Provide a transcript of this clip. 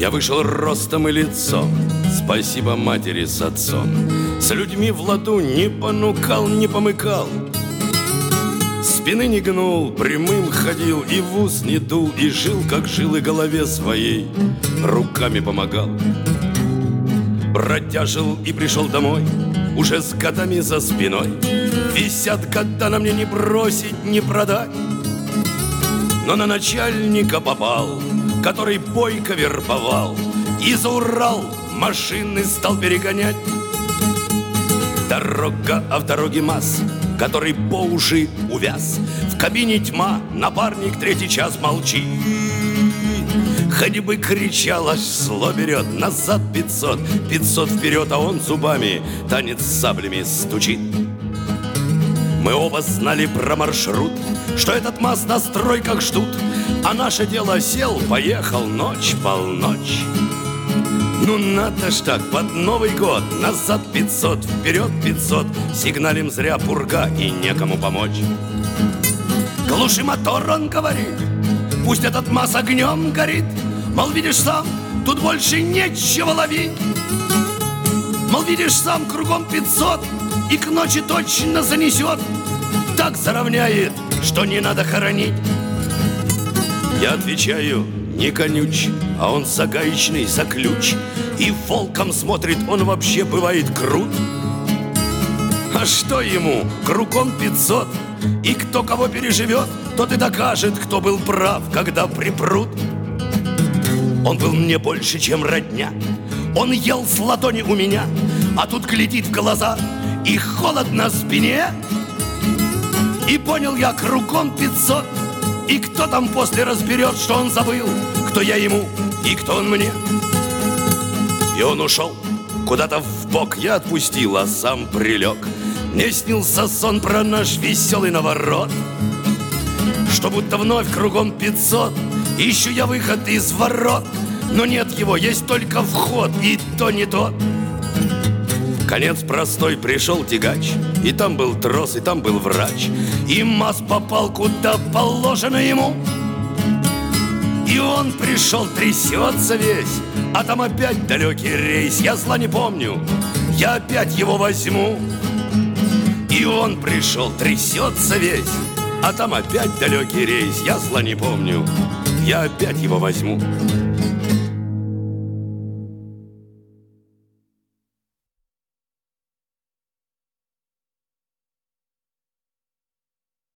Я вышел ростом и лицом, спасибо матери с отцом. С людьми в ладу не понукал, не помыкал. Спины не гнул, прямым ходил, и в ус не дул, и жил, как жил, и голове своей руками помогал. Бродяжил и пришел домой, уже с годами за спиной. Висят года на мне, не бросить, не продать. Но на начальника попал, который бойко вербовал, и за Урал машины стал перегонять. Дорога, а в дороге масс, который по уши увяз. В кабине тьма, напарник третий час молчит. Хоть бы кричал, аж зло берет. Назад 500, 500 вперед, а он зубами танец с саблями стучит. Мы оба знали про маршрут, что этот МАЗ на стройках ждут, а наше дело сел, поехал, ночь, полночь. Ну надо ж так, под Новый год. Назад 500, вперед 500. Сигналим зря, пурга, и некому помочь. Глуши мотор, он говорит, пусть этот МАЗ огнем горит. Мол, видишь сам, тут больше нечего ловить. Мол, видишь сам, кругом 500, и к ночи точно занесет. Так заровняет, что не надо хоронить. Я отвечаю, не конюч, а он загаечный, за ключ. И волком смотрит, он вообще бывает крут. А что ему, кругом 500, и кто кого переживет, тот и докажет, кто был прав, когда припрут. Он был мне больше, чем родня, он ел с ладони у меня, а тут глядит в глаза, и холод на спине. И понял я, кругом 500, и кто там после разберет, что он забыл, кто я ему и кто он мне. И он ушел куда-то в бок, я отпустил, а сам прилег. Мне снился сон про наш веселый наворот, что будто вновь кругом 500, ищу я выход из ворот, но нет его, есть только вход, и то не тот. Конец простой, пришел тягач, и там был трос, и там был врач, и МАЗ попал куда положено ему. И он пришел, трясется весь, а там опять далекий рейс. Я зла не помню, я опять его возьму. И он пришел, трясется весь, а там опять далекий рейс. Я зла не помню, я опять его возьму.